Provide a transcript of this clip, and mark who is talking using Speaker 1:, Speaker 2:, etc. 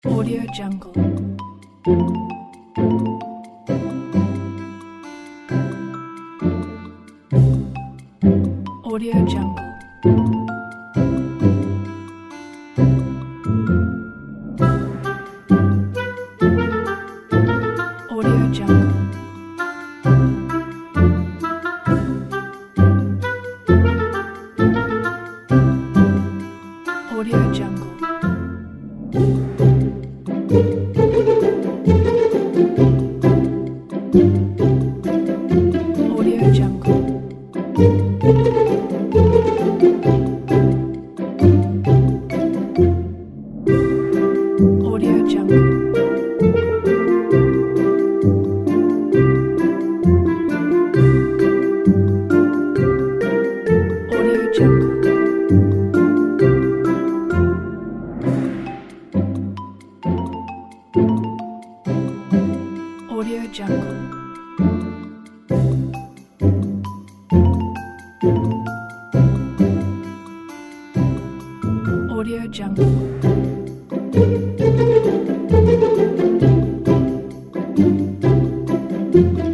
Speaker 1: Audio Jungle. Audio Jungle. Audio Jungle. Audio Jungle. Audio Jungle. Audio Jungle. Audio Jungle. Audio Jungle. Audio Jungle.